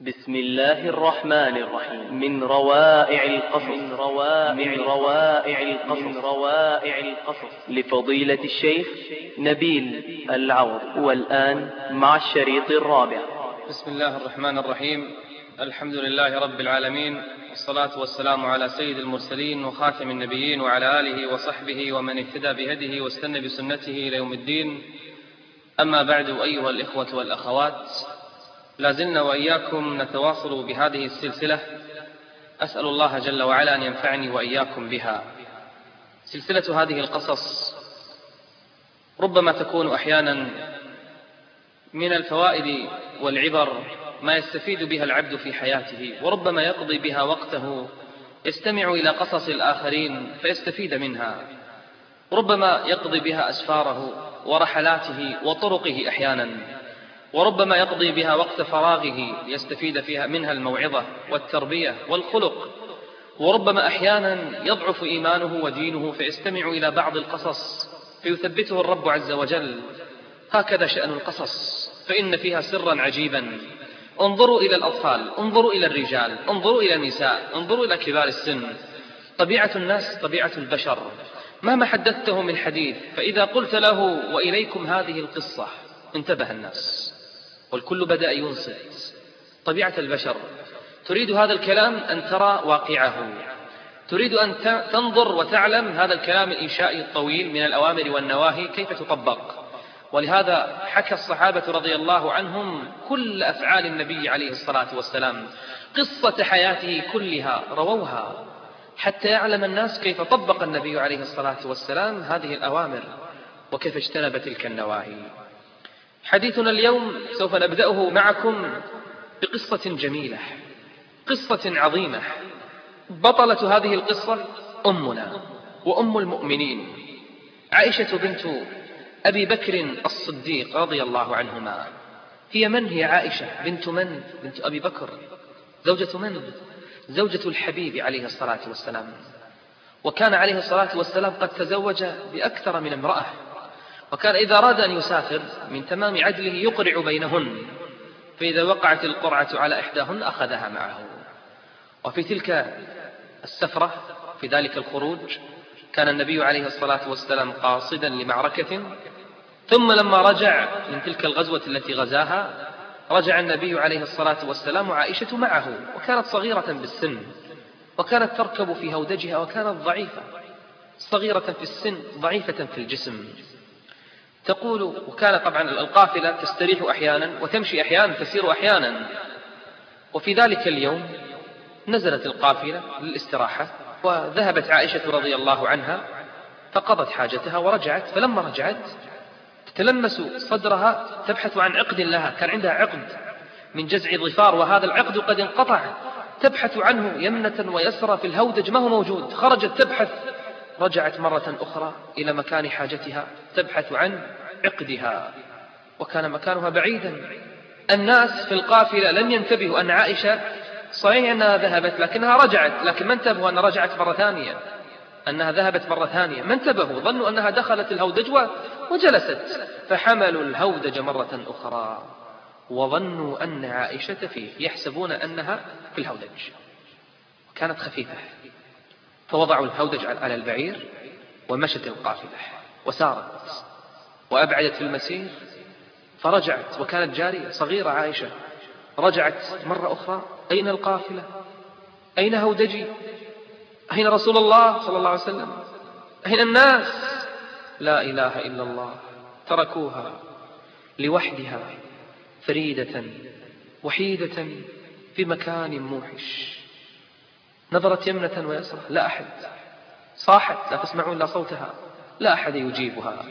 بسم الله الرحمن الرحيم. من روائع القصص لفضيلة الشيخ نبيل العوض. والآن مع الشريط الرابع. بسم الله الرحمن الرحيم. الحمد لله رب العالمين، والصلاة والسلام على سيد المرسلين وخاتم النبيين وعلى آله وصحبه ومن اهتدى بهديه واستنى بسنته إلى يوم الدين. أما بعد، أيها الإخوة والأخوات، لازلنا وإياكم نتواصل بهذه السلسلة. أسأل الله جل وعلا أن ينفعني وإياكم بها. سلسلة هذه القصص ربما تكون أحيانا من الفوائد والعبر ما يستفيد بها العبد في حياته، وربما يقضي بها وقته يستمع إلى قصص الآخرين فيستفيد منها، ربما يقضي بها أسفاره ورحلاته وطرقه أحيانا، وربما يقضي بها وقت فراغه ليستفيد فيها منها الموعظة والتربية والخلق، وربما أحيانا يضعف إيمانه ودينه فيستمع إلى بعض القصص فيثبته الرب عز وجل. هكذا شأن القصص، فإن فيها سرا عجيبا. انظروا إلى الأطفال، انظروا إلى الرجال، انظروا إلى النساء، انظروا إلى كبار السن. طبيعة الناس طبيعة البشر، مهما حدثته من حديث فإذا قلت له وإليكم هذه القصة انتبه الناس والكل بدأ ينصت. طبيعة البشر تريد هذا الكلام أن ترى واقعه، تريد أن تنظر وتعلم هذا الكلام الإنشائي الطويل من الأوامر والنواهي كيف تطبق. ولهذا حكى الصحابة رضي الله عنهم كل أفعال النبي عليه الصلاة والسلام، قصة حياته كلها رووها حتى يعلم الناس كيف طبق النبي عليه الصلاة والسلام هذه الأوامر وكيف اجتنب تلك النواهي. حديثنا اليوم سوف نبدأه معكم بقصة جميلة، قصة عظيمة. بطلة هذه القصة أمنا وأم المؤمنين عائشة بنت أبي بكر الصديق رضي الله عنهما. هي من هي عائشة؟ بنت من؟ بنت أبي بكر. زوجة من؟ زوجة الحبيب عليه الصلاة والسلام. وكان عليه الصلاة والسلام قد تزوج بأكثر من امرأة، وكان إذا أراد أن يسافر من تمام عدله يقرع بينهن، فإذا وقعت القرعة على إحداهن أخذها معه. وفي تلك السفرة، في ذلك الخروج، كان النبي عليه الصلاة والسلام قاصدا لمعركة، ثم لما رجع من تلك الغزوة التي غزاها رجع النبي عليه الصلاة والسلام وعائشة معه، وكانت صغيرة بالسن، وكانت تركب في هودجها، وكانت ضعيفة، صغيرة في السن ضعيفة في الجسم. تقول: وكان طبعا القافلة تستريح أحيانا وتمشي أحيانا، تسير أحيانا. وفي ذلك اليوم نزلت القافلة للاستراحة، وذهبت عائشة رضي الله عنها فقضت حاجتها ورجعت. فلما رجعت تتلمس صدرها تبحث عن عقد لها، كان عندها عقد من جزع ظفار وهذا العقد قد انقطع، تبحث عنه يمنة ويسرى في الهودج ما هو موجود. خرجت تبحث، رجعت مرة أخرى إلى مكان حاجتها تبحث عن عقدها، وكان مكانها بعيدا. الناس في القافلة لم ينتبهوا أن عائشة صحيح أنها ذهبت لكنها رجعت، لكن ما انتبهوا أنها رجعت مرة ثانية، أنها ذهبت مرة ثانية، ما انتبهوا، ظنوا أنها دخلت الهودج وجلست، فحملوا الهودج مرة أخرى وظنوا أن عائشة فيه، يحسبون أنها في الهودج، كانت خفيفة. فوضعوا الهودج على البعير ومشت القافلة وسارت وأبعدت في المسير، فرجعت وكانت جارية صغيرة عائشة. رجعت مرة أخرى: أين القافلة؟ أين هودجي؟ أين رسول الله صلى الله عليه وسلم؟ أين الناس؟ لا إله إلا الله. تركوها لوحدها فريدة وحيدة في مكان موحش. نظرت يمنة ويسرى، لا أحد. صاحت: لا تسمعون إلا صوتها، لا أحد يجيبها.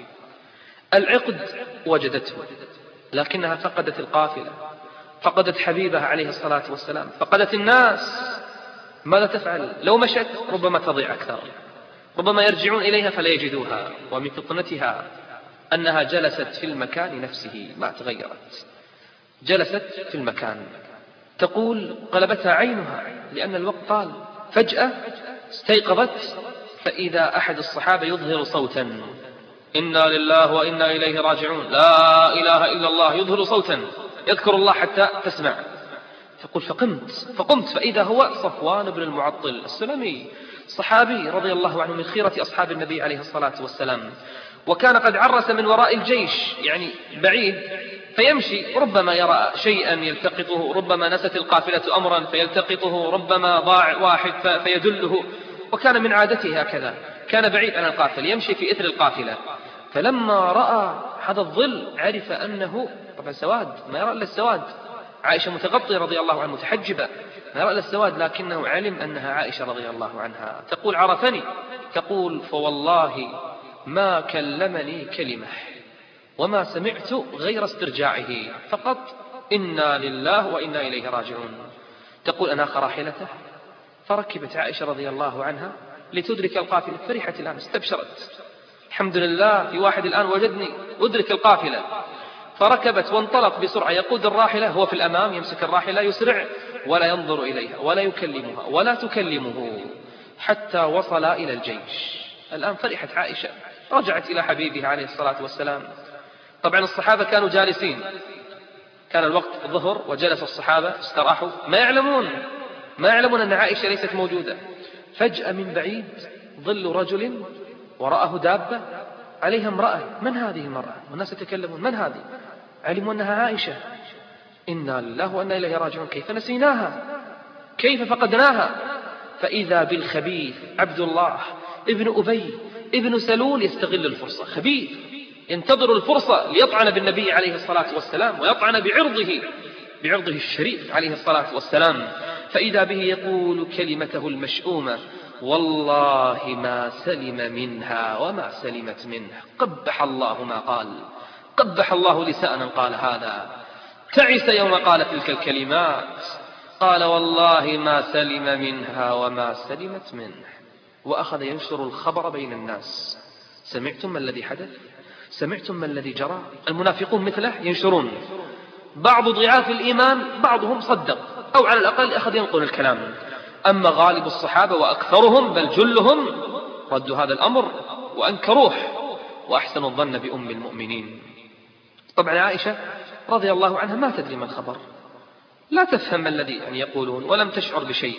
العقد وجدته، لكنها فقدت القافلة، فقدت حبيبها عليه الصلاة والسلام، فقدت الناس. ماذا تفعل؟ لو مشت ربما تضيع أكثر، ربما يرجعون إليها فلا يجدوها. ومن فطنتها أنها جلست في المكان نفسه، ما تغيرت، جلست في المكان. تقول: قلبتها عينها لأن الوقت طال. فجأة استيقظت فإذا أحد الصحابة يظهر صوتا: إنا لله وإنا إليه راجعون، لا إله إلا الله. يظهر صوتا يذكر الله حتى تسمع. تقول فقمت فإذا هو صفوان بن المعطل السلمي، صحابي رضي الله عنه من خيرة أصحاب النبي عليه الصلاة والسلام، وكان قد عرس من وراء الجيش يعني بعيد، فيمشي ربما يرى شيئا يلتقطه، ربما نست القافلة أمرا فيلتقطه، ربما ضاع واحد فيدله، وكان من عادته هكذا، كان بعيد عن القافلة يمشي في إثر القافلة. فلما رأى هذا الظل عرف أنه طبعا سواد، ما يرى إلا السواد، عائشة متغطية رضي الله عنها متحجبة، ما يرى إلا السواد، لكنه علم أنها عائشة رضي الله عنها. تقول عرفني، تقول فوالله ما كلمني كلمة وما سمعت غير استرجاعه فقط إنا لله وإنا إليه راجعون. تقول أناخ راحلته فركبت عائشة رضي الله عنها لتدرك القافلة، فرحت الآن استبشرت، الحمد لله في واحد الآن وجدني أدرك القافلة، فركبت وانطلق بسرعة، يقود الراحلة هو في الأمام يمسك الراحلة يسرع ولا ينظر إليها ولا يكلمها ولا تكلمه حتى وصل إلى الجيش. الآن فرحت عائشة، رجعت إلى حبيبها عليه الصلاة والسلام. طبعا الصحابة كانوا جالسين، كان الوقت الظهر وجلس الصحابة استراحوا، ما يعلمون أن عائشة ليست موجودة. فجأة من بعيد ظل رجل وراءه دابة عليها امرأة، من هذه المرأة؟ والناس يتكلمون من هذه؟ علموا أنها عائشة، إنا لله وإنا إليه راجعون، كيف نسيناها، كيف فقدناها؟ فإذا بالخبيث عبد الله ابن أبي ابن سلول يستغل الفرصة، خبيث ينتظر الفرصة ليطعن بالنبي عليه الصلاة والسلام ويطعن بعرضه الشريف عليه الصلاة والسلام. فإذا به يقول كلمته المشؤومة والله ما سلم منها وما سلمت منه، قبح الله ما قال، قبح الله لسانا قال هذا، تعس يوم قال تلك الكلمات، قال والله ما سلم منها وما سلمت منه. وأخذ ينشر الخبر بين الناس، سمعتم ما الذي حدث، سمعتم ما الذي جرى. المنافقون مثله ينشرون، بعض ضعاف الإيمان بعضهم صدق أو على الأقل أخذ ينقل الكلام، أما غالب الصحابة وأكثرهم بل جلهم ردوا هذا الأمر وأنكروه وأحسنوا الظن بأم المؤمنين. طبعا عائشة رضي الله عنها ما تدري ما الخبر، لا تفهم ما الذي يقولون ولم تشعر بشيء.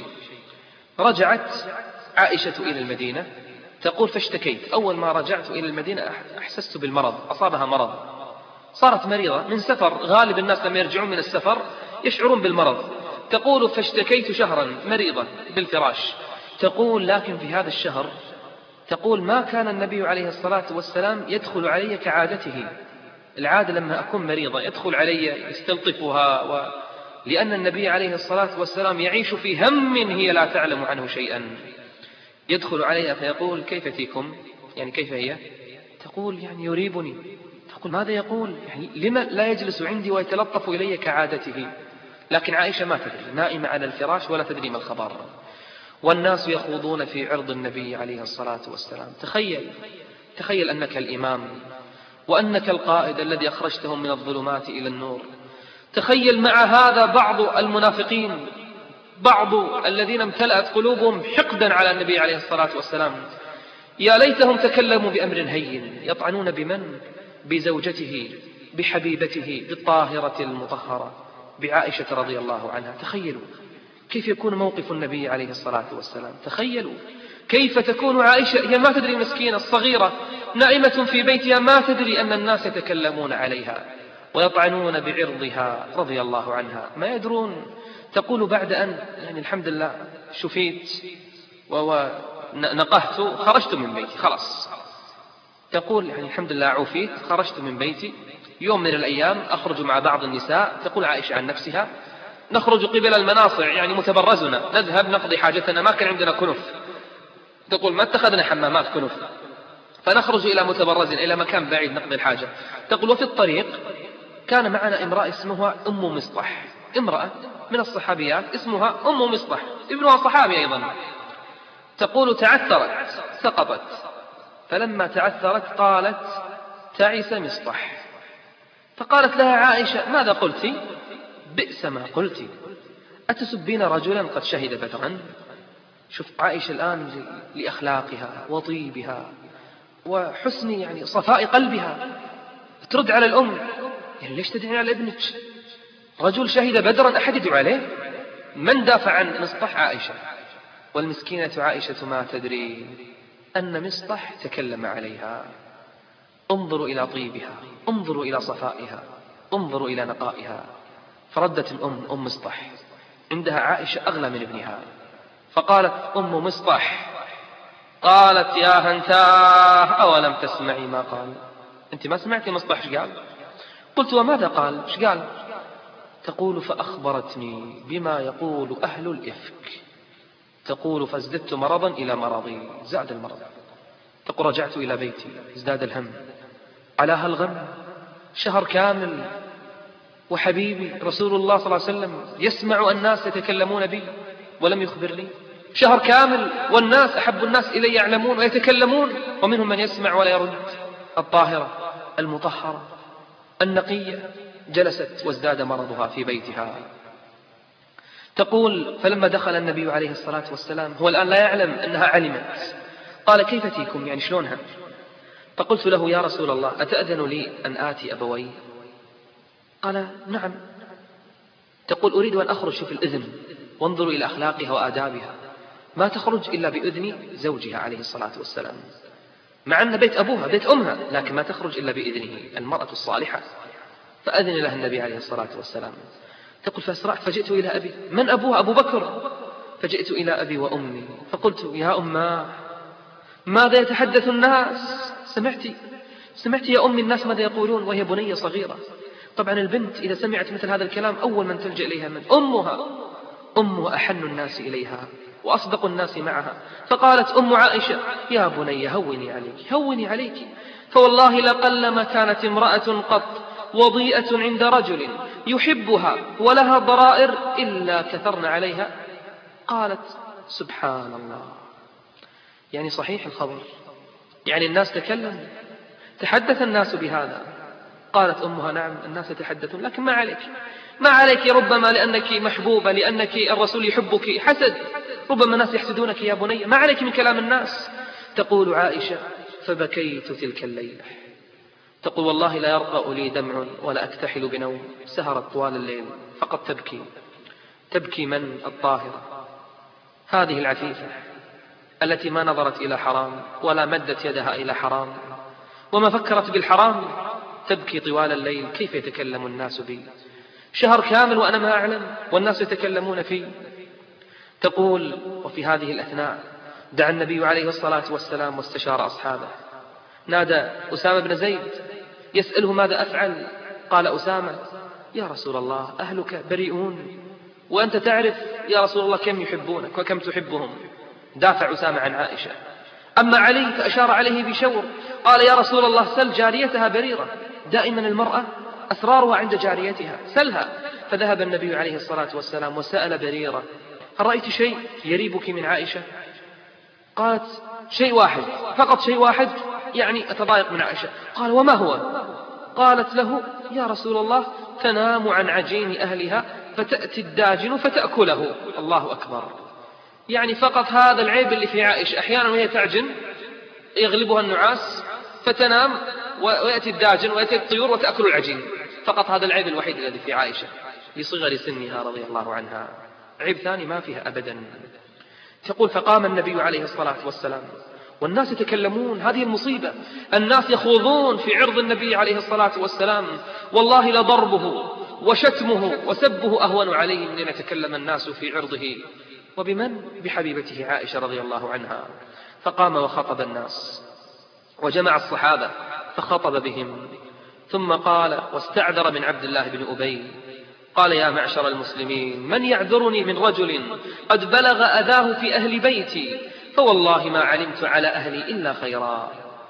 رجعت عائشة إلى المدينة، تقول فاشتكيت، أول ما رجعت إلى المدينة أحسست بالمرض، أصابها مرض، صارت مريضة من سفر، غالب الناس لما يرجعون من السفر يشعرون بالمرض. تقول فاشتكيت شهرا مريضة بالفراش. تقول لكن في هذا الشهر تقول ما كان النبي عليه الصلاة والسلام يدخل علي كعادته، العادة لما أكون مريضة يدخل علي يستلطفها، لأن النبي عليه الصلاة والسلام يعيش في هم هي لا تعلم عنه شيئا، يدخل عليها فيقول كيف فيكم، يعني كيف هي؟ تقول يعني يريبني. تقول ماذا يقول، يعني لما لا يجلس عندي ويتلطف إلي كعادته؟ لكن عائشة ما تدري، نائمة على الفراش ولا تدري ما الخبر، والناس يخوضون في عرض النبي عليه الصلاة والسلام. تخيل أنك الإمام وأنك القائد الذي أخرجتهم من الظلمات إلى النور. تخيل مع هذا بعض المنافقين، بعض الذين امتلأت قلوبهم حقدا على النبي عليه الصلاة والسلام، يا ليتهم تكلموا بأمر هين، يطعنون بمن؟ بزوجته، بحبيبته، بالطاهرة المطهرة، بعائشة رضي الله عنها. تخيلوا كيف يكون موقف النبي عليه الصلاة والسلام، تخيلوا كيف تكون عائشة، هي ما تدري مسكينة الصغيرة نائمة في بيتها، ما تدري أن الناس يتكلمون عليها ويطعنون بعرضها رضي الله عنها، ما يدرون. تقول بعد أن يعني الحمد لله شفيت ونقهت خرجت من بيتي خلاص، تقول يعني الحمد لله عوفيت خرجت من بيتي، يوم من الأيام أخرج مع بعض النساء، تقول عائشة عن نفسها نخرج قبل المناصع يعني متبرزنا، نذهب نقضي حاجتنا، ما كان عندنا كنف، تقول ما اتخذنا حمامات كنف، فنخرج إلى متبرز إلى مكان بعيد نقضي الحاجة. تقول وفي الطريق كان معنا امرأة اسمها أم مصطح، امرأة من الصحابيات اسمها أم مصطح، ابنها صحابي أيضا. تقول تعثرت سقطت، فلما تعثرت قالت تعس مصطح، فقالت لها عائشة ماذا قلت؟ بئس ما قلت، أتسبين رجلا قد شهد بدرا؟ شوف عائشة الآن لأخلاقها وطيبها وحسن يعني صفاء قلبها ترد على الأم، يعني ليش تدعين على ابنك؟ رجل شهد بدرا أحد يدعو عليه؟ من دافع عن مصطح؟ عائشة. والمسكينة عائشة ما تدري أن مصطح تكلم عليها. انظروا إلى طيبها، انظروا إلى صفائها، انظروا إلى نقائها. فردت أم مصطح، عندها عائشة أغلى من ابنها، فقالت أم مصطح، قالت يا هنتاه أولم تسمعي ما قال؟ أنت ما سمعتي مصطح ايش قال؟ قلت وماذا قال؟ ايش قال؟ تقول فأخبرتني بما يقول أهل الإفك. تقول فازددت مرضا إلى مرضي، زاد المرض. تقول رجعت إلى بيتي ازداد الهم على هالغم، شهر كامل وحبيبي رسول الله صلى الله عليه وسلم يسمع الناس يتكلمون بي ولم يخبرني، شهر كامل والناس أحب الناس إلي يعلمون ويتكلمون، ومنهم من يسمع ولا يرد. الطاهرة المطهرة النقية جلست وازداد مرضها في بيتها. تقول فلما دخل النبي عليه الصلاة والسلام، هو الآن لا يعلم أنها علمت، قال كيف تيكم، يعني شلونها؟ فقلت له يا رسول الله أتأذن لي أن آتي أبوي؟ قال نعم. تقول أريد أن أخرج في الإذن، وانظروا إلى أخلاقها وآدابها، ما تخرج إلا بإذن زوجها عليه الصلاة والسلام، مع أن بيت أبوها بيت أمها، لكن ما تخرج إلا بإذنه، المرأة الصالحة. فأذن لها النبي عليه الصلاة والسلام. تقول فأسرعت فجئت إلى أبي، من أبوها؟ أبو بكر. فجئت إلى أبي وأمي فقلت يا أماه ماذا يتحدث الناس؟ سمعتي يا أمي الناس ماذا يقولون وهي بنية صغيرة؟ طبعا البنت إذا سمعت مثل هذا الكلام أول من تلجأ إليها من أمها أحن الناس إليها وأصدق الناس معها. فقالت أم عائشة يا بني هوني عليك، فوالله لقلما كانت امرأة قط وضيئة عند رجل يحبها ولها ضرائر إلا كثرن عليها. قالت سبحان الله، يعني صحيح الخبر، يعني الناس تكلم، تحدث الناس بهذا. قالت أمها نعم الناس يتحدثون، لكن ما عليك ربما لأنك محبوبة، لأنك الرسول يحبك، حسد، ربما الناس يحسدونك يا بني، ما عليك من كلام الناس. تقول عائشة فبكيت تلك الليلة. تقول والله لا يرقى لي دمع ولا أكتحل بنوم، سهرت طوال الليل فقط تبكي من؟ الطاهرة، هذه العفيفة التي ما نظرت إلى حرام ولا مدت يدها إلى حرام وما فكرت بالحرام، تبكي طوال الليل. كيف يتكلم الناس بي؟ شهر كامل وأنا ما أعلم والناس يتكلمون فيه. تقول وفي هذه الأثناء دعا النبي عليه الصلاة والسلام واستشار أصحابه، نادى أسامة بن زيد يسأله ماذا أفعل؟ قال أسامة يا رسول الله أهلك بريئون، وأنت تعرف يا رسول الله كم يحبونك وكم تحبهم. دافع أسامة عن عائشة. أما علي فأشار عليه بشور، قال يا رسول الله سل جاريتها بريرة، دائما المرأة أسرارها عند جاريتها، سلها. فذهب النبي عليه الصلاة والسلام وسأل بريرة هل رأيت شيء يريبك من عائشة؟ قالت شيء واحد، فقط شيء واحد، يعني أتضايق من عائشة. قال وما هو؟ قالت له يا رسول الله تنام عن عجين أهلها فتأتي الداجن فتأكله. الله أكبر، يعني فقط هذا العيب اللي في عائشة، أحيانا وهي تعجن يغلبها النعاس فتنام ويأتي الداجن ويأتي الطيور وتأكل العجين، فقط هذا العيب الوحيد الذي في عائشة لصغر سنها رضي الله عنها، عيب ثاني ما فيها أبدا. تقول فقام النبي عليه الصلاة والسلام والناس يتكلمون، هذه المصيبة، الناس يخوضون في عرض النبي عليه الصلاة والسلام، والله لضربه وشتمه وسبه أهون عليه من أن يتكلم الناس في عرضه. وبمن؟ بحبيبته عائشة رضي الله عنها. فقام وخطب الناس وجمع الصحابة فخطب بهم، ثم قال واستعذر من عبد الله بن أبي، قال يا معشر المسلمين من يعذرني من رجل قد بلغ أذاه في أهل بيتي، فوالله ما علمت على أهلي إلا خيرا.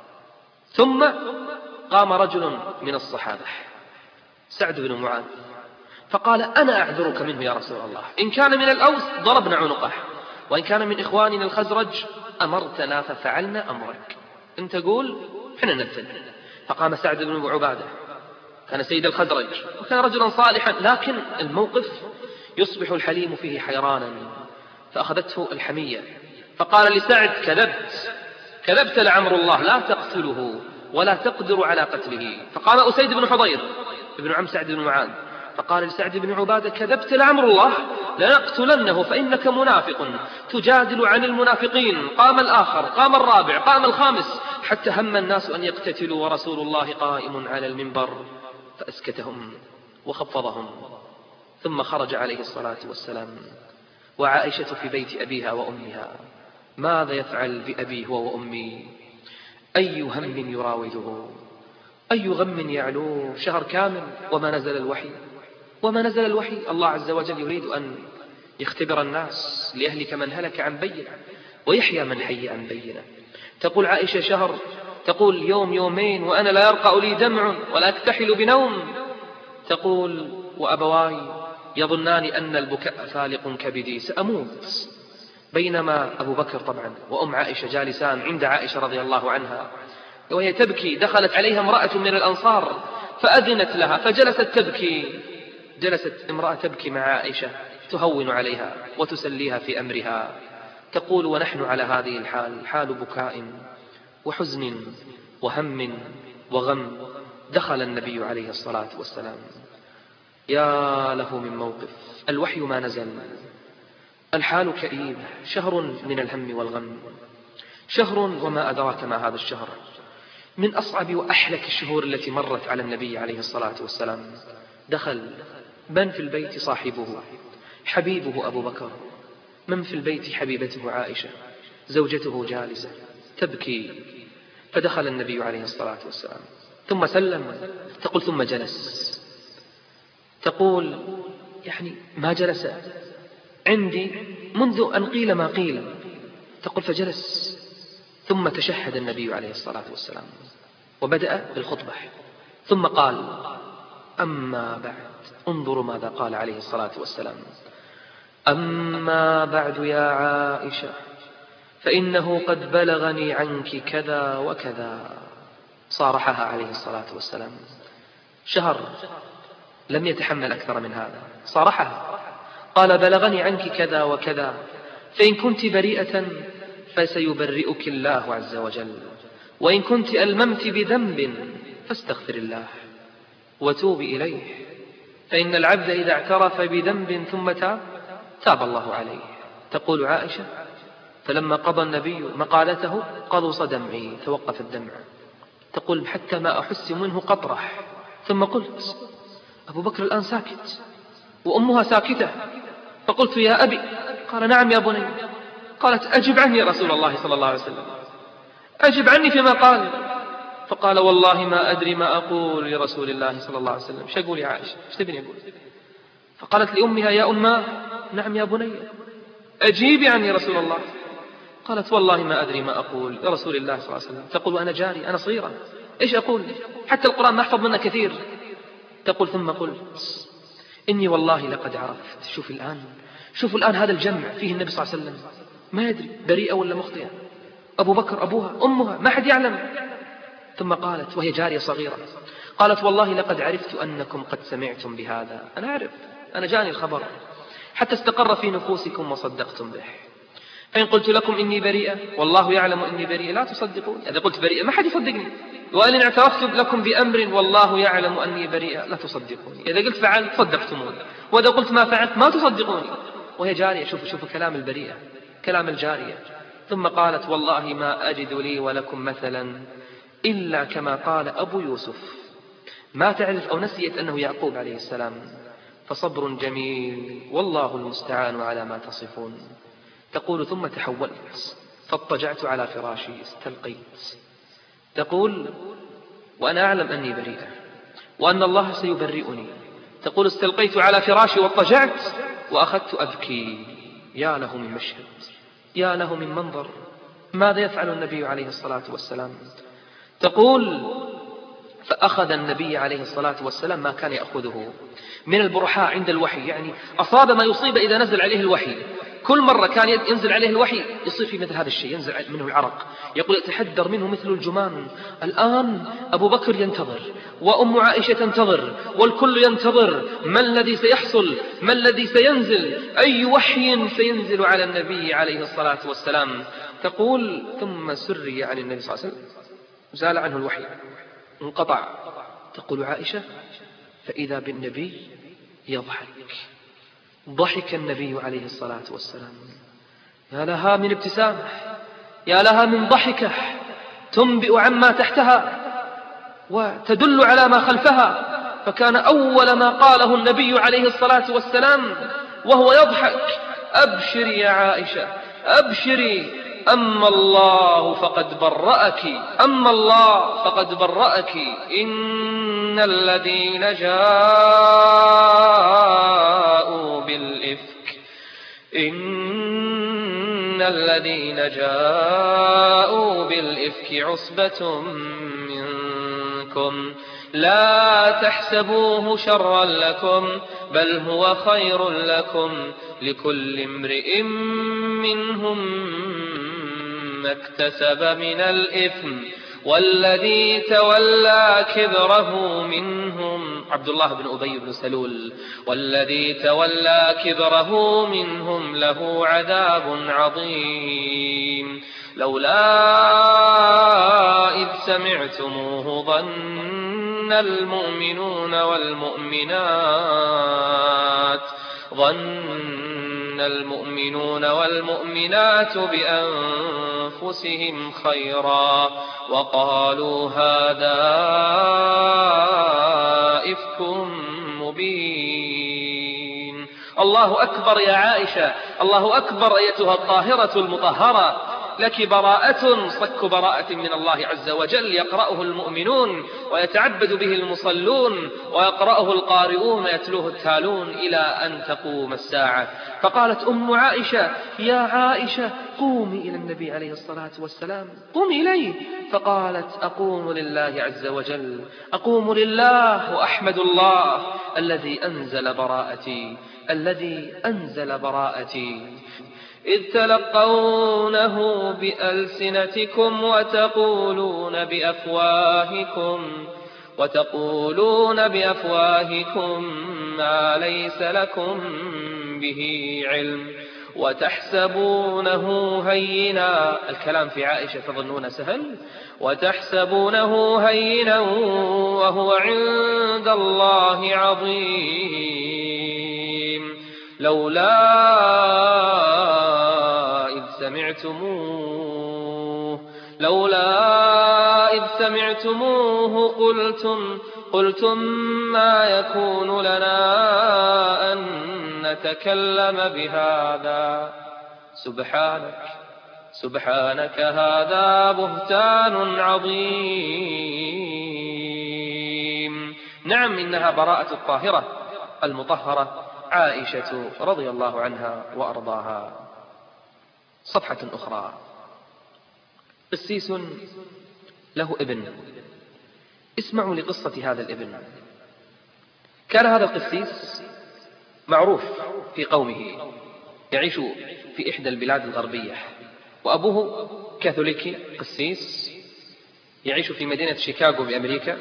ثم قام رجل من الصحابة سعد بن معاذ فقال أنا أعذرك منه يا رسول الله، إن كان من الأوس ضربنا عنقه، وإن كان من إخواننا الخزرج أمرتنا ففعلنا أمرك، أنت قول حنا ننفذ. فقام سعد بن عبادة كان سيد الخزرج وكان رجلا صالحا، لكن الموقف يصبح الحليم فيه حيرانا، فأخذته الحمية فقال لسعد كذبت لعمر الله لا تقتله ولا تقدر على قتله. فقام أسيد بن حضير ابن عم سعد بن معاذ فقال لسعد بن عبادة: كذبت لعمر الله لنقتلنه فإنك منافق تجادل عن المنافقين. قام الآخر، قام الرابع، قام الخامس، حتى هم الناس أن يقتتلوا ورسول الله قائم على المنبر، فأسكتهم وخفضهم. ثم خرج عليه الصلاة والسلام وعائشة في بيت أبيها وأمها. ماذا يفعل بأبيه وأمي؟ أي هم يراوده، أي غم يعلوه؟ شهر كامل وما نزل الوحي. الله عز وجل يريد أن يختبر الناس ليهلك من هلك عن بينة ويحيى من حي عن بينة. تقول عائشة: شهر، تقول يوم يومين وأنا لا يرقع لي دمع ولا أكتحل بنوم. تقول: وأبواي يظنان أن البكاء فالق كبدي، سأموت. بينما أبو بكر طبعا وأم عائشة جالسان عند عائشة رضي الله عنها وهي تبكي، دخلت عليها امرأة من الأنصار فأذنت لها فجلست تبكي. جلست امرأة تبكي مع عائشة تهون عليها وتسليها في أمرها. تقول: ونحن على هذه الحال، حال بكاء وحزن وهم وغم، دخل النبي عليه الصلاة والسلام. يا له من موقف، الوحي ما نزل، الحال كئيبة، شهر من الهم والغم، شهر وما أدراك ما هذا الشهر، من أصعب وأحلك الشهور التي مرت على النبي عليه الصلاة والسلام. دخل من في البيت؟ صاحبه حبيبه أبو بكر. من في البيت؟ حبيبته عائشة زوجته جالسة تبكي. فدخل النبي عليه الصلاة والسلام ثم سلم. تقول: ثم جلس. تقول: يعني ما جلس عندي منذ أن قيل ما قيل. تقول: فجلس ثم تشهد النبي عليه الصلاة والسلام وبدأ بالخطبة، ثم قال: أما بعد. انظروا ماذا قال عليه الصلاة والسلام: أما بعد يا عائشة فإنه قد بلغني عنك كذا وكذا. صارحها عليه الصلاة والسلام. شهر لم يتحمل أكثر من هذا، صارحها قال: بلغني عنك كذا وكذا، فإن كنت بريئة فسيبرئك الله عز وجل، وإن كنت ألممت بذنب فاستغفر الله وتوبي إليه، فإن العبد إذا اعترف بذنب ثم تاب الله عليه. تقول عائشة: فلما قضى النبي مقالته قلص دمعي، توقف الدمع. تقول: حتى ما أحس منه قطرة. ثم قلت: أبو بكر الآن ساكت وأمها ساكتة. فقلت: يا أبي. قال: نعم يا بني. قالت: أجب عني يا رسول الله صلى الله عليه وسلم، أجب عني فيما قال. فقال: والله ما أدري ما أقول لرسول الله صلى الله عليه وسلم. ايش أقول يا عائشة؟ ايش تبني أقول؟ فقالت لأمها: يا أمه. نعم يا بني. أجيبي عني رسول الله. قالت: والله ما أدري ما أقول لرسول الله صلى الله عليه وسلم. تقول: وأنا جاري، أنا صغيرة، إيش أقول؟ حتى القرآن ما أحفظ منه كثير. تقول: ثم قلت: إني والله لقد عرفت. شوف الآن هذا الجمع فيه النبي صلى الله عليه وسلم ما يدري بريئة ولا مخطئة، أبو بكر أبوها أمها ما حد يعلم. ثم قالت وهي جارية صغيرة، قالت: والله لقد عرفت أنكم قد سمعتم بهذا. أنا أعرف، أنا جاني الخبر حتى استقر في نفوسكم وصدقتم به. فإن قلت لكم إني بريئة والله يعلم إني بريئة لا تصدقون. إذا قلت بريئة ما حد يصدقني، وإن اعترفت لكم بأمر والله يعلم أني بريئة لا تصدقوني. إذا قلت فعلت صدقتموني، وإذا قلت ما فعلت ما تصدقوني. وهي جارية. شوفوا كلام البريئة، كلام الجارية. ثم قالت: والله ما أجد لي ولكم مثلا إلا كما قال أبو يوسف. ما تعرف أو نسيت أنه يعقوب عليه السلام. فصبر جميل والله المستعان على ما تصفون. تقول: ثم تحولت فاضطجعت على فراشي استلقيت. تقول: وأنا أعلم أني بريئة وأن الله سيبرئني. تقول: استلقيت على فراشي واضطجعت وأخذت أبكي. يا له من مشهد، يا له من منظر. ماذا يفعل النبي عليه الصلاة والسلام؟ تقول: فأخذ النبي عليه الصلاة والسلام ما كان يأخذه من البرحاء عند الوحي، يعني أصاب ما يصيب إذا نزل عليه الوحي. كل مرة كان ينزل عليه الوحي يصير في مثل هذا الشيء، ينزل منه العرق، يقول: يتحدر منه مثل الجمان. الآن أبو بكر ينتظر وأم عائشة تنتظر والكل ينتظر ما الذي سيحصل، ما الذي سينزل، أي وحي سينزل على النبي عليه الصلاة والسلام. تقول: ثم سري عن النبي صلى الله عليه وسلم، زال عنه الوحي، انقطع. تقول عائشة: فإذا بالنبي يضحك. ضحك النبي عليه الصلاة والسلام. يا لها من ابتسامة، يا لها من ضحكة تنبئ عما تحتها وتدل على ما خلفها. فكان أول ما قاله النبي عليه الصلاة والسلام وهو يضحك: أبشري يا عائشة، أبشري، أما الله فقد برأك، أما الله فقد برأك. إن الذين جاءوا بالإفك، إن الذين جاءوا بالإفك عصبة منكم لا تحسبوه شرا لكم بل هو خير لكم، لكل امرئ منهم ما اكتسب من الإثم، والذي تولى كبره منهم عبد الله بن أبي بن سلول، والذي تولى كبره منهم له عذاب عظيم. لولا إذ سمعتموه ظن المؤمنون والمؤمنات بأنفسهم خيرا وقالوا هذا إفك مبين. الله أكبر يا عائشة، الله أكبر أيتها الطاهرة المطهرة، لك براءة صك براءة من الله عز وجل، يقرأه المؤمنون ويتعبد به المصلون ويقرأه القارئون ويتلوه التالون إلى أن تقوم الساعة. فقالت أم عائشة: يا عائشة قومي إلى النبي عليه الصلاة والسلام، قومي إليه. فقالت: أقوم لله عز وجل، أقوم لله وأحمد الله الذي أنزل براءتي، الذي أنزل براءتي. إذ تلقونه بألسنتكم وتقولون بأفواهكم ما ليس لكم به علم وتحسبونه هينا. الكلام في عائشة تظنون سهل، وتحسبونه هينا وهو عند الله عظيم. لولا إذ سمعتموه قلتم ما يكون لنا أن نتكلم بهذا، سبحانك هذا بهتان عظيم. نعم، إنها براءة الطاهرة المطهرة عائشة رضي الله عنها وأرضاها. صفحة أخرى: قسيس له ابن. اسمعوا لقصة هذا الابن. كان هذا القسيس معروف في قومه، يعيش في إحدى البلاد الغربية، وأبوه كاثوليكي قسيس يعيش في مدينة شيكاغو بأمريكا.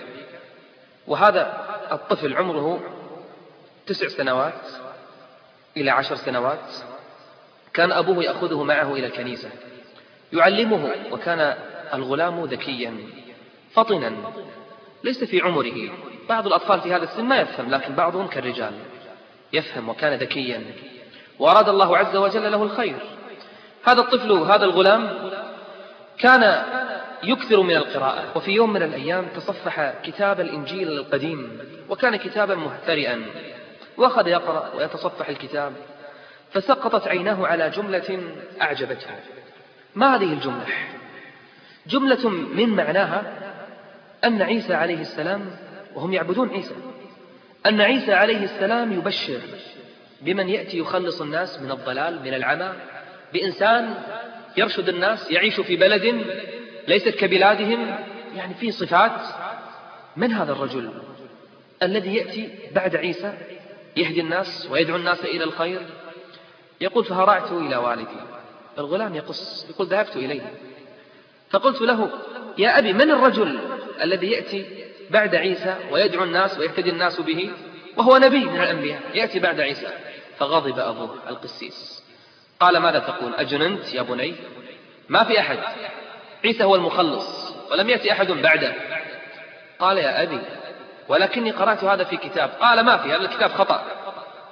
وهذا الطفل عمره 9 سنوات إلى 10 سنوات. كان أبوه يأخذه معه إلى الكنيسة يعلمه، وكان الغلام ذكيا فطنا ليس في عمره. بعض الأطفال في هذا السن ما يفهم، لكن بعضهم كالرجال يفهم، وكان ذكيا وأراد الله عز وجل له الخير. هذا الطفل، هذا الغلام، كان يكثر من القراءة. وفي يوم من الأيام تصفح كتاب الإنجيل القديم، وكان كتابا مهترئا، وأخذ يقرأ ويتصفح الكتاب، فسقطت عيناه على جملة أعجبته. ما هذه الجملة؟ جملة من معناها أن عيسى عليه السلام، وهم يعبدون عيسى، أن عيسى عليه السلام يبشر بمن يأتي يخلص الناس من الضلال، من العمى، بإنسان يرشد الناس، يعيش في بلد ليست كبلادهم، يعني فيه صفات. من هذا الرجل الذي يأتي بعد عيسى يهدي الناس ويدعو الناس إلى الخير؟ يقول: فهرعت إلى والدي. الغلام يقص، يقول: ذهبت إليه فقلت له: يا أبي، من الرجل الذي يأتي بعد عيسى ويدعو الناس ويهتدي الناس به، وهو نبي من الأنبياء يأتي بعد عيسى؟ فغضب أبوه القسيس، قال: ماذا تقول؟ أجننت يا بني؟ ما في أحد، عيسى هو المخلص ولم يأتي أحد بعده. قال: يا أبي، ولكني قرأت هذا في كتاب. قال: ما في، هذا الكتاب خطأ،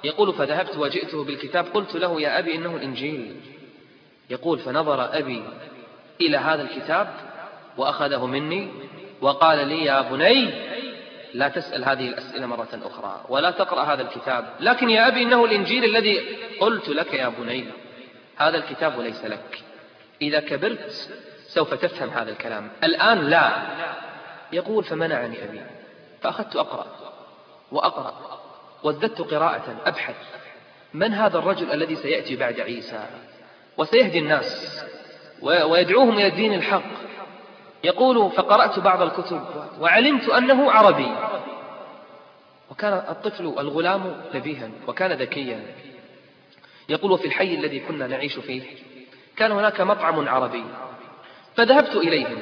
يقول فذهبت وجئته بالكتاب قلت له يا أبي إنه الإنجيل. يقول فنظر أبي إلى هذا الكتاب وأخذه مني وقال لي يا بني لا تسأل هذه الأسئلة مرة أخرى ولا تقرأ هذا الكتاب، لكن يا أبي إنه الإنجيل الذي قلت لك يا بني هذا الكتاب ليس لك، إذا كبرت سوف تفهم هذا الكلام، الآن لا. يقول فمنعني أبي فأخذت أقرأ وأقرأ وازددت قراءة أبحث من هذا الرجل الذي سيأتي بعد عيسى وسيهدي الناس ويدعوهم إلى الدين الحق. يقول فقرأت بعض الكتب وعلمت أنه عربي. وكان الطفل الغلام نبيها وكان ذكيا. يقول وفي الحي الذي كنا نعيش فيه كان هناك مطعم عربي فذهبت إليهم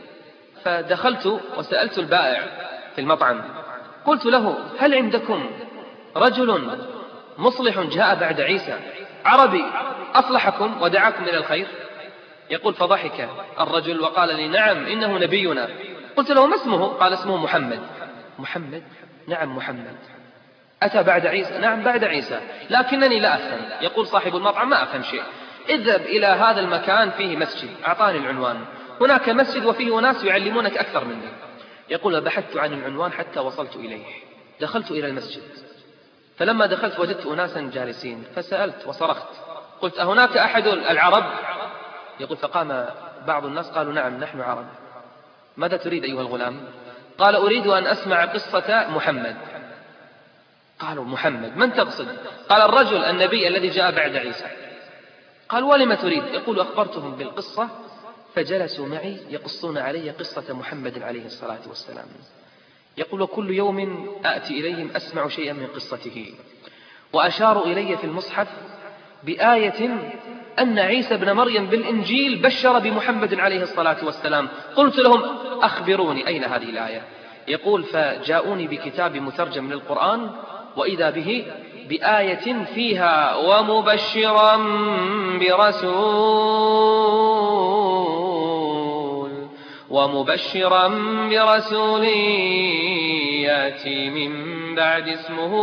فدخلت وسألت البائع في المطعم قلت له هل عندكم رجل مصلح جاء بعد عيسى عربي أصلحكم ودعاكم إلى الخير؟ يقول فضحك الرجل وقال لي نعم إنه نبينا. قلت له ما اسمه؟ قال اسمه محمد. محمد؟ نعم محمد. أتى بعد عيسى؟ نعم بعد عيسى، لكنني لا أفهم. يقول صاحب المطعم ما أفهم شيء، اذهب إلى هذا المكان فيه مسجد، أعطاني العنوان، هناك مسجد وفيه ناس يعلمونك أكثر مني. يقول وبحثت عن العنوان حتى وصلت إليه، دخلت إلى المسجد، فلما دخلت وجدت أناسا جالسين فسألت وصرخت قلت أهناك أحد العرب؟ يقول فقام بعض الناس قالوا نعم نحن عرب. ماذا تريد أيها الغلام؟ قال أريد أن أسمع قصة محمد. قالوا محمد من تقصد؟ قال الرجل النبي الذي جاء بعد عيسى. قال ولم تريد؟ يقول أخبرتهم بالقصة فجلسوا معي يقصون علي قصة محمد عليه الصلاة والسلام. يقول وكل يوم أأتي إليهم أسمع شيئا من قصته، وأشاروا إلي في المصحف بآية أن عيسى بن مريم بالإنجيل بشر بمحمد عليه الصلاة والسلام. قلت لهم أخبروني أين هذه الآية؟ يقول فجاءوني بكتاب مترجم للقرآن وإذا به بآية فيها ومبشرا برسول يأتي من بعد اسمه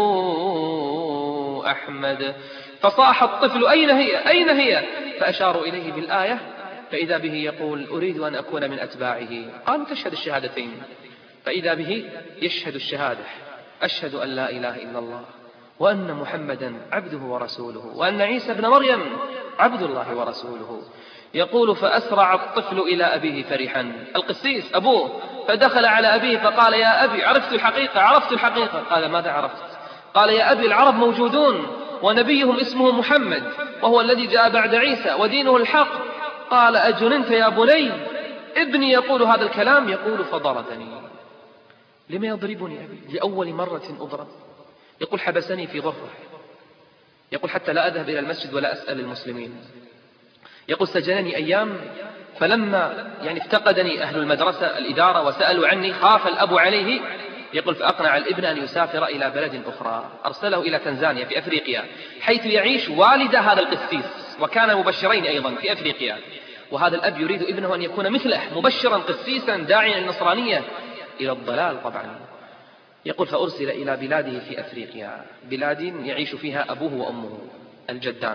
أحمد. فصاح الطفل أين هي أين هي؟ فأشاروا إليه بالآية فإذا به يقول أريد أن أكون من أتباعه. قالوا تشهد الشهادتين، فإذا به يشهد الشهادة أشهد أن لا إله إلا الله وأن محمدا عبده ورسوله وأن عيسى بن مريم عبد الله ورسوله. يقول فأسرع الطفل إلى أبيه فرحا، القسيس أبوه، فدخل على أبيه فقال يا أبي عرفت الحقيقة. قال ماذا عرفت؟ قال يا أبي العرب موجودون ونبيهم اسمه محمد وهو الذي جاء بعد عيسى ودينه الحق. قال أجننت يا بني؟ ابني يقول هذا الكلام. يقول فضربني. لما يضربني أبي؟ لأول مرة أضرب. يقول حبسني في ظهره، يقول حتى لا أذهب إلى المسجد ولا أسأل المسلمين. يقول سجنني أيام، فلما افتقدني أهل المدرسة الإدارة وسألوا عني خاف الأب عليه. يقول فأقنع الابن أن يسافر إلى بلد أخرى، أرسله إلى تنزانيا في أفريقيا حيث يعيش والد هذا القسيس، وكان مبشرين أيضا في أفريقيا، وهذا الأب يريد ابنه أن يكون مثله مبشرا قسيسا داعيا النصرانية إلى الضلال طبعا. يقول فأرسل إلى بلاده في أفريقيا، بلاد يعيش فيها أبوه وأمه الجدان.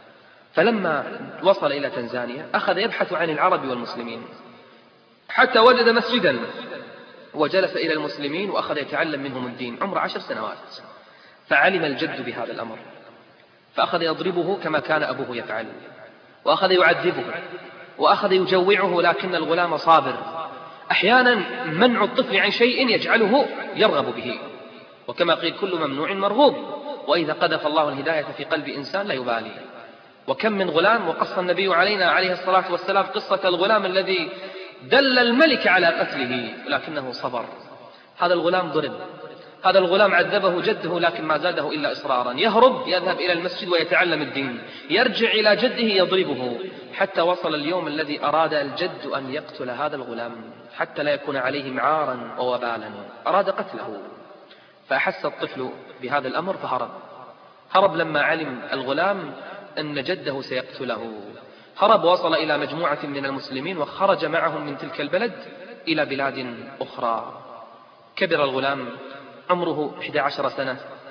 فلما وصل إلى تنزانيا أخذ يبحث عن العرب والمسلمين حتى وجد مسجدا وجلس إلى المسلمين وأخذ يتعلم منهم الدين. عمره 10 سنوات، فعلم الجد بهذا الأمر فأخذ يضربه كما كان أبوه يفعل، وأخذ يعذبه وأخذ يجوعه، لكن الغلام صابر. أحيانا منع الطفل عن شيء يجعله يرغب به، وكما قيل كل ممنوع مرغوب، وإذا قذف الله الهداية في قلب إنسان لا يبالي. وكم من غلام، وقص النبي علينا عليه الصلاة والسلام قصة الغلام الذي دل الملك على قتله لكنه صبر. هذا الغلام ضرب، هذا الغلام عذبه جده لكن ما زاده إلا إصرارا، يهرب يذهب إلى المسجد ويتعلم الدين، يرجع إلى جده يضربه، حتى وصل اليوم الذي أراد الجد أن يقتل هذا الغلام حتى لا يكون عليه معارا ووبالا، أراد قتله. فأحس الطفل بهذا الأمر فهرب لما علم الغلام أن جده سيقتله. هرب وصل إلى مجموعة من المسلمين وخرج معهم من تلك البلد إلى بلاد أخرى. كبر الغلام، عمره 11 سنة،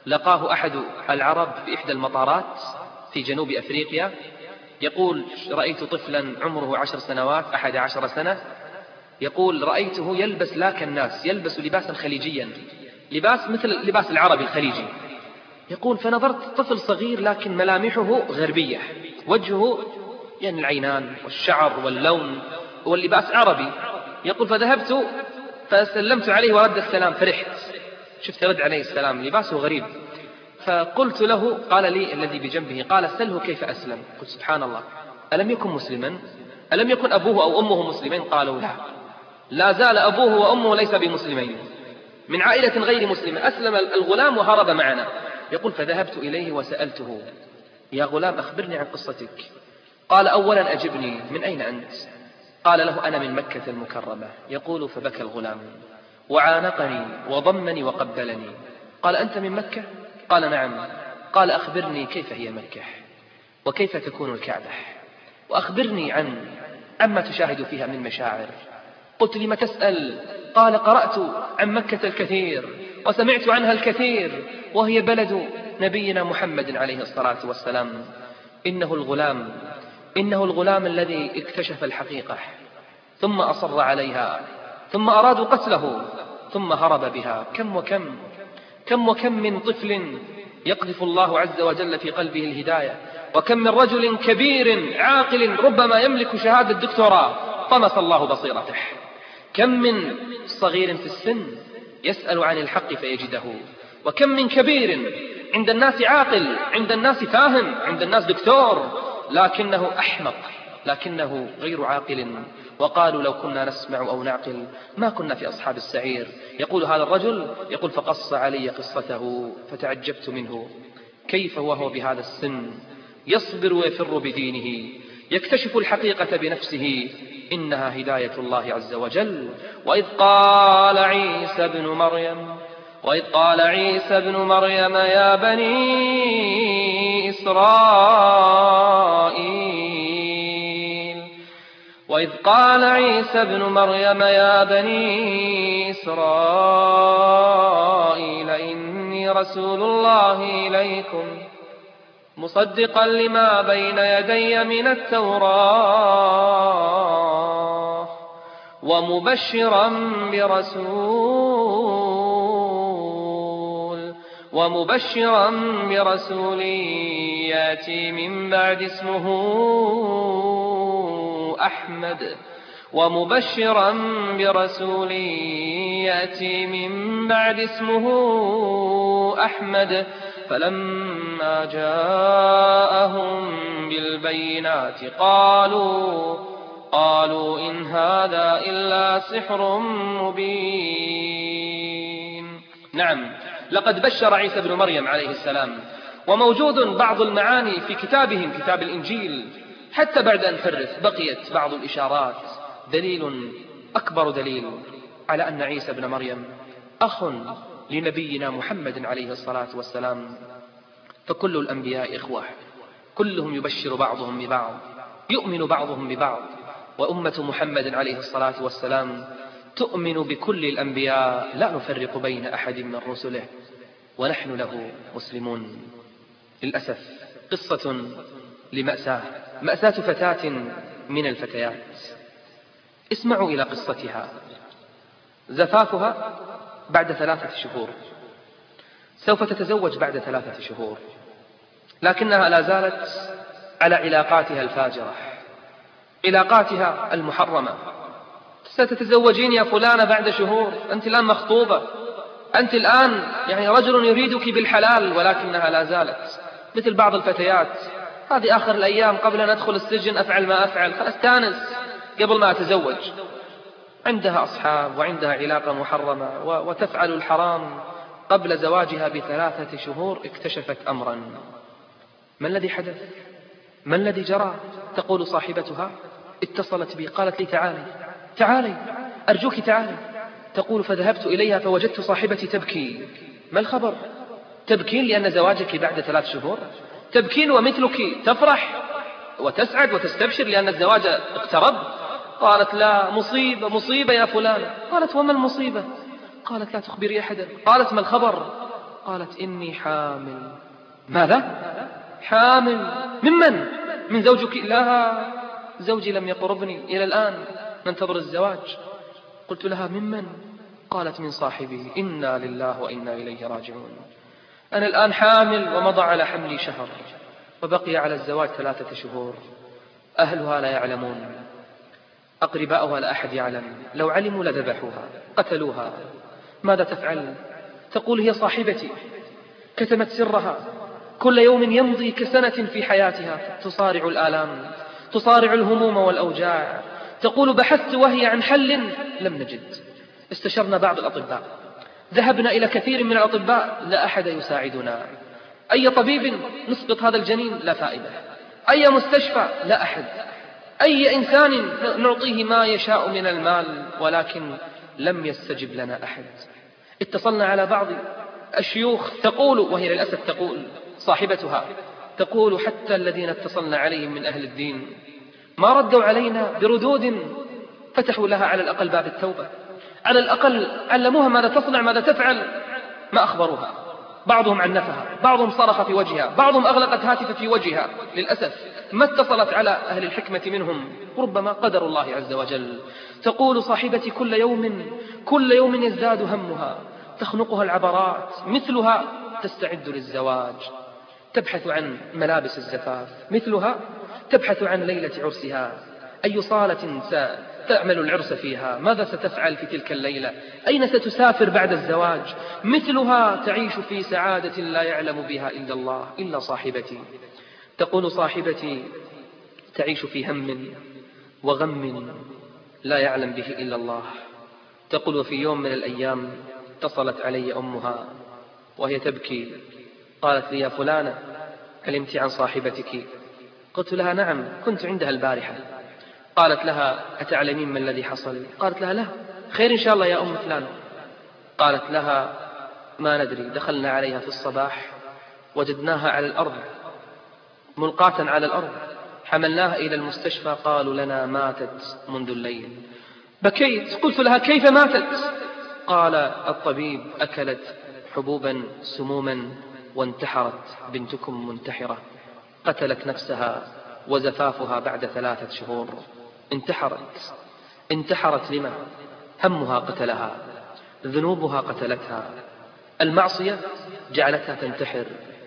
لقاه أحد العرب في إحدى المطارات في جنوب أفريقيا، يقول: رأيت طفلا عمره 10 سنوات 11 سنة، يقول: رأيته يلبس لا كالناس، يلبس لباسا خليجيا، لباس مثل لباس العربي الخليجي. يقول: فنظرت طفل صغير لكن ملامحه غربية، وجهه يعني العينان والشعر واللون واللباس عربي. يقول: فذهبت فسلمت عليه ورد السلام، فرحت، شفت رد عليه السلام، لباسه غريب. فقلت له، قال لي الذي بجنبه، قال: سله كيف أسلم. قلت: سبحان الله، ألم يكن مسلما؟ ألم يكن أبوه أو أمه مسلمين؟ قالوا: لا، لا زال أبوه وأمه ليس بمسلمين، من عائلة غير مسلمة، أسلم الغلام وهرب معنا. يقول: فذهبت إليه وسألته: يا غلام أخبرني عن قصتك. قال: أولا أجبني، من أين أنت؟ قال له: أنا من مكة المكرمة. يقول: فبكى الغلام وعانقني وضمني وقبلني. قال: أنت من مكة؟ قال: نعم. قال: أخبرني كيف هي مكة، وكيف تكون الكعبة، وأخبرني عما تشاهد فيها من مشاعر. قلت: لم تسأل؟ قال: قرأت عن مكة الكثير وسمعت عنها الكثير، وهي بلد نبينا محمد عليه الصلاة والسلام. إنه الغلام الذي اكتشف الحقيقة ثم أصر عليها، ثم أرادوا قتله ثم هرب بها. كم وكم من طفل يقذف الله عز وجل في قلبه الهداية، وكم من رجل كبير عاقل ربما يملك شهادة دكتوراه طمس الله بصيرته. كم من صغير في السن يسأل عن الحق فيجده، وكم من كبير عند الناس عاقل، عند الناس فاهم، عند الناس دكتور، لكنه أحمق، لكنه غير عاقل. وقالوا: لو كنا نسمع أو نعقل ما كنا في أصحاب السعير. يقول هذا الرجل، يقول: فقص علي قصته فتعجبت منه، كيف وهو بهذا السن يصبر ويفر بدينه، يكتشف الحقيقة بنفسه، إنها هداية الله عز وجل. وإذ قال عيسى بن مريم يا بني إسرائيل إني رسول الله إليكم مصدقا لما بين يدي من التوراة ومبشرا برسول يأتي من بعد اسمه أحمد فلما جاءهم بالبينات قالوا إن هذا إلا سحر مبين. نعم، لقد بشر عيسى بن مريم عليه السلام، وموجود بعض المعاني في كتابهم، كتاب الإنجيل، حتى بعد أن فرث بقيت بعض الإشارات، أكبر دليل على أن عيسى بن مريم أخ لنبينا محمد عليه الصلاة والسلام. فكل الأنبياء إخوة، كلهم يبشر بعضهم ببعض، يؤمن بعضهم ببعض، وأمة محمد عليه الصلاة والسلام تؤمن بكل الأنبياء، لا نفرق بين أحد من رسله، ونحن له مسلمون. للأسف قصة مأساة فتاة من الفتيات. اسمعوا إلى قصتها. زفافها بعد 3 شهور، سوف تتزوج بعد 3 شهور، لكنها لا زالت على علاقاتها الفاجرة، علاقاتها المحرمة. ستتزوجين يا فلانة بعد شهور، أنت الآن مخطوبة، أنت الآن يعني رجل يريدك بالحلال، ولكنها لا زالت مثل بعض الفتيات: هذه آخر الأيام قبل أن أدخل السجن أفعل ما أفعل، أستانس قبل ما أتزوج. عندها أصحاب وعندها علاقة محرمة وتفعل الحرام. قبل زواجها ب3 شهور اكتشفت أمرا. ما الذي حدث؟ ما الذي جرى؟ تقول صاحبتها: اتصلت بي قالت لي تعالي أرجوك تعالي. تقول: فذهبت إليها فوجدت صاحبتي تبكي. ما الخبر؟ تبكين لأن زواجك بعد 3 شهور؟ تبكين ومثلك تفرح وتسعد وتستبشر لأن الزواج اقترب؟ قالت: لا، مصيبة يا فلان. قالت: وما المصيبة؟ قالت: لا تخبري أحدا. قالت: ما الخبر؟ قالت إني حامل. ماذا؟ حامل ممن؟ من زوجك؟ لا، زوجي لم يقربني إلى الآن، ننتظر الزواج. قلت لها ممن؟ قالت من صاحبي. إنا لله وإنا إليه راجعون. أنا الآن حامل ومضى على حملي شهر وبقي على الزواج 3 شهور. أهلها لا يعلمون، أقرباؤها لا أحد يعلم، لو علموا لذبحوها قتلوها. ماذا تفعل؟ تقول هي صاحبتي، كتمت سرها، كل يوم يمضي كسنة في حياتها، تصارع الآلام، تصارع الهموم والأوجاع. تقول بحثت وهي عن حل لم نجد، استشرنا بعض الأطباء، ذهبنا إلى كثير من الأطباء، لا أحد يساعدنا. أي طبيب نسقط هذا الجنين؟ لا فائدة. أي مستشفى؟ لا أحد. أي إنسان نعطيه ما يشاء من المال، ولكن لم يستجب لنا أحد. اتصلنا على بعض الشيوخ، تقول، وهي للأسف تقول صاحبتها، تقول حتى الذين اتصلنا عليهم من أهل الدين ما ردوا علينا بردود فتحوا لها على الأقل باب التوبة، على الأقل علموها ماذا تصنع ماذا تفعل، ما أخبروها. بعضهم عنفها، بعضهم صرخ في وجهها، بعضهم أغلقت هاتف في وجهها. للأسف ما اتصلت على أهل الحكمة منهم، ربما قدر الله عز وجل. تقول صاحبتي كل يوم يزداد همها، تخنقها العبرات، مثلها تستعد للزواج، تبحث عن ملابس الزفاف، مثلها تبحث عن ليلة عرسها، أي صالة ستعمل العرس فيها، ماذا ستفعل في تلك الليلة، أين ستسافر بعد الزواج. مثلها تعيش في سعادة لا يعلم بها إلا الله، إلا صاحبتي. تقول صاحبتي تعيش في هم وغم لا يعلم به إلا الله. تقول وفي يوم من الأيام اتصلت علي أمها وهي تبكي، قالت لي يا فلانة علمت عن صاحبتك؟ قلت لها نعم، كنت عندها البارحة. قالت لها أتعلمين ما الذي حصل؟ قالت لها لا، خير إن شاء الله يا أم فلان. قالت لها ما ندري، دخلنا عليها في الصباح وجدناها على الأرض، ملقاة على الأرض، حملناها إلى المستشفى، قالوا لنا ماتت منذ الليل. بكيت، قلت لها كيف ماتت؟ قال الطبيب أكلت حبوبا سموما وانتحرت، بنتكم منتحرة، قتلت نفسها وزفافها بعد 3 شهور. انتحرت لما؟ همها قتلها، ذنوبها قتلتها، المعصية جعلتها تنتحر.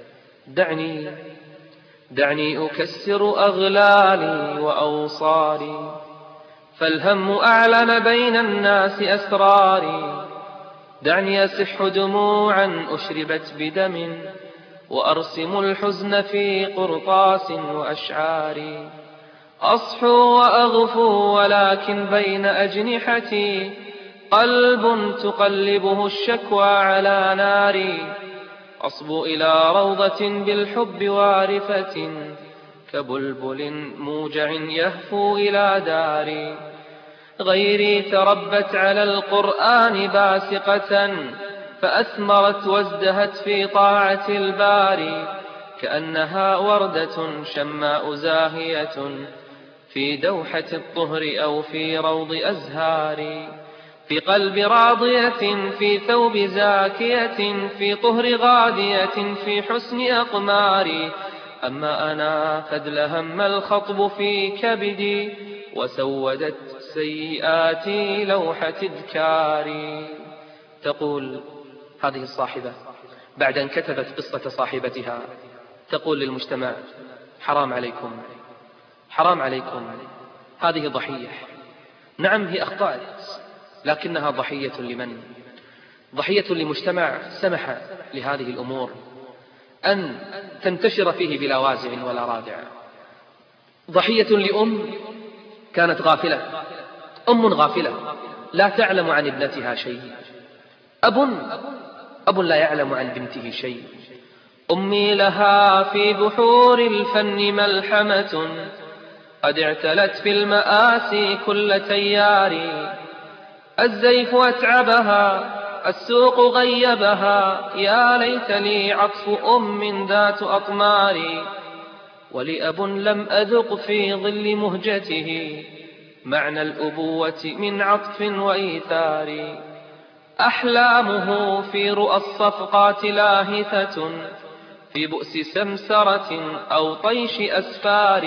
دعني أكسر أغلالي وأوصاري، فالهم أعلن بين الناس أسراري. دعني أسح دموعا أشربت بدم، وأرسم الحزن في قرطاس وأشعار. أصحو وأغفو ولكن بين أجنحتي قلب تقلبه الشكوى على ناري. أصبو إلى روضة بالحب وارفة، كبلبل موجع يهفو إلى داري. غيري تربت على القرآن باسقة، فأثمرت وازدهت في طاعة الباري. كأنها وردة شماء زاهية في دوحة الطهر أو في روض أزهار. في قلب راضية، في ثوب زاكية، في طهر غادية، في حسن أقماري. أما أنا قد لهم الخطب في كبدي، وسودت سيئاتي لوحة إذكاري. تقول هذه الصاحبة بعد أن كتبت قصة صاحبتها، تقول للمجتمع حرام عليكم، حرام عليكم، هذه ضحية. نعم هي أخطأت، لكنها ضحية لمن؟ ضحية لمجتمع سمح لهذه الأمور أن تنتشر فيه بلا وازع ولا رادع. ضحية لأم كانت غافلة، أم غافلة لا تعلم عن ابنتها شيء، أب لا يعلم عن بنته شيء. أمي لها في بحور الفن ملحمة، قد اعتلت في المآسي كل تيار. الزيف أتعبها، السوق غيبها، يا ليت لي عطف أم ذات أطمار. ولأب لم أذق في ظل مهجته معنى الأبوة من عطف وإيثار. أحلامه في رؤى الصفقات لاهثة، في بؤس سمسرة أو طيش أسفار.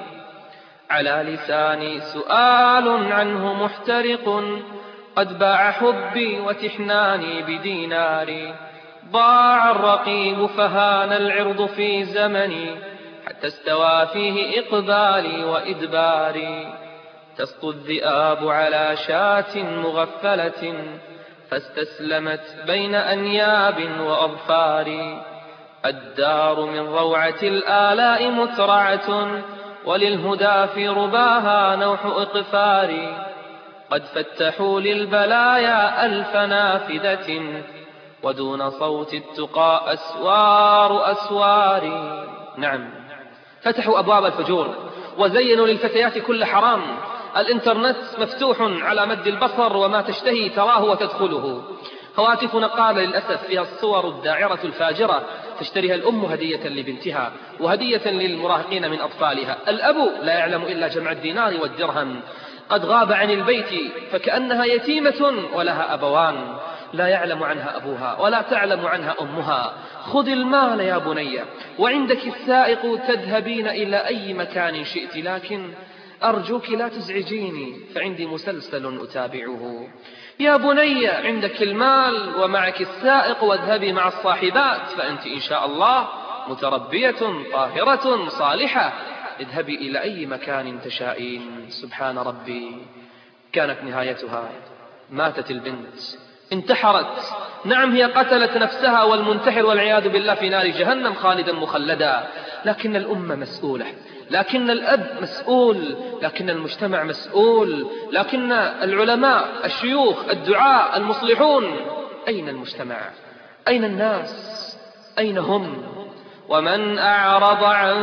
على لساني سؤال عنه محترق، قد باع حبي وتحناني بديناري. ضاع الرقيب فهان العرض في زمني، حتى استوى فيه إقبالي وإدباري. تسطو الذئاب على شاة مغفلة، فاستسلمت بين أنياب وأظفار. الدار من روعة الآلاء مترعة، وللهدى في رباها نوح إقفار. قد فتحوا للبلايا ألف نافذة، ودون صوت التقى أسوار أسوار. نعم، فتحوا أبواب الفجور وزينوا للفتيات كل حرام. الإنترنت مفتوح على مد البصر، وما تشتهي تراه وتدخله. هواتفنا قال للأسف فيها الصور الداعرة الفاجرة، تشتريها الأم هدية لبنتها وهدية للمراهقين من أطفالها. الأب لا يعلم إلا جمع الدينار والدرهم، قد غاب عن البيت فكأنها يتيمة ولها أبوان، لا يعلم عنها أبوها ولا تعلم عنها أمها. خذ المال يا بني، وعندك السائق تذهبين إلى أي مكان شئت، لكن أرجوك لا تزعجيني فعندي مسلسل أتابعه. يا بني، عندك المال ومعك السائق، واذهبي مع الصاحبات، فأنت إن شاء الله متربية طاهرة صالحة. اذهبي إلى أي مكان تشائين. سبحان ربي، كانت نهايتها ماتت البنت، انتحرت. نعم، هي قتلت نفسها، والمنتحر والعياذ بالله في نار جهنم خالدا مخلدا. لكن الأمة مسؤولة، لكن الأب مسؤول، لكن المجتمع مسؤول، لكن العلماء، الشيوخ، الدعاء، المصلحون. أين المجتمع؟ أين الناس؟ أين هم؟ ومن أعرض عن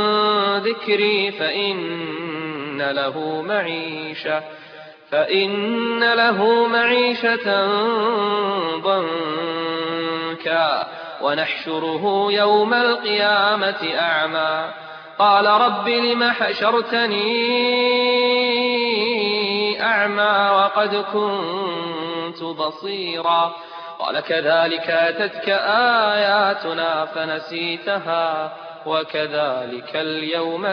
ذكري فإن له معيشة ضنكا، ونحشره يوم القيامة أعمى. قال رب لم حشرتني أعمى وقد كنت بصيرا. قال كذلك أتتك آياتنا فنسيتها، وكذلك اليوم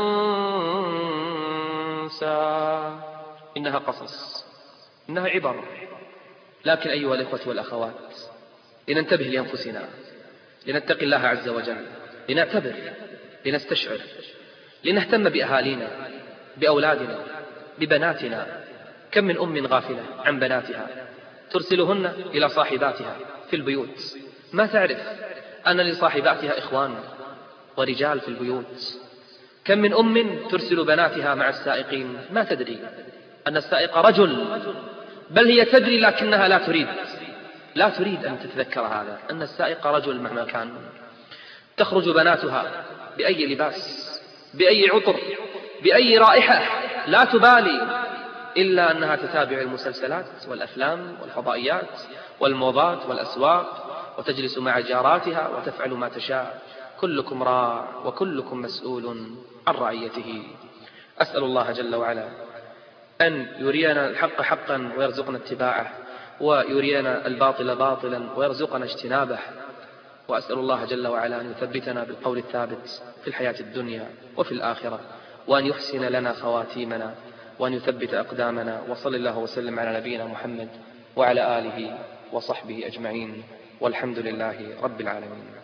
تنسى. إنها قصص، إنها عبر، لكن أيها الإخوة والأخوات، لننتبه لأنفسنا، لنتقي الله عز وجل، لنعتبر، لنستشعر، لنهتم بأهالينا، بأولادنا، ببناتنا. كم من أم غافلة عن بناتها، ترسلهن إلى صاحباتها في البيوت، ما تعرف أن لصاحباتها إخوان ورجال في البيوت. كم من أم ترسل بناتها مع السائقين، ما تدري أن السائق رجل، بل هي تدري لكنها لا تريد أن تتذكر هذا، أن السائق رجل مهما كان. تخرج بناتها بأي لباس، بأي عطر، بأي رائحة، لا تبالي، إلا أنها تتابع المسلسلات والأفلام والفضائيات والموضات والأسواق، وتجلس مع جاراتها وتفعل ما تشاء. كلكم راع وكلكم مسؤول عن رعيته. أسأل الله جل وعلا أن يرينا الحق حقا ويرزقنا اتباعه، ويرينا الباطل باطلا ويرزقنا اجتنابه. وأسأل الله جل وعلا أن يثبتنا بالقول الثابت في الحياة الدنيا وفي الآخرة، وأن يحسن لنا خواتيمنا، وأن يثبت أقدامنا. وصلى الله وسلم على نبينا محمد وعلى آله وصحبه أجمعين، والحمد لله رب العالمين.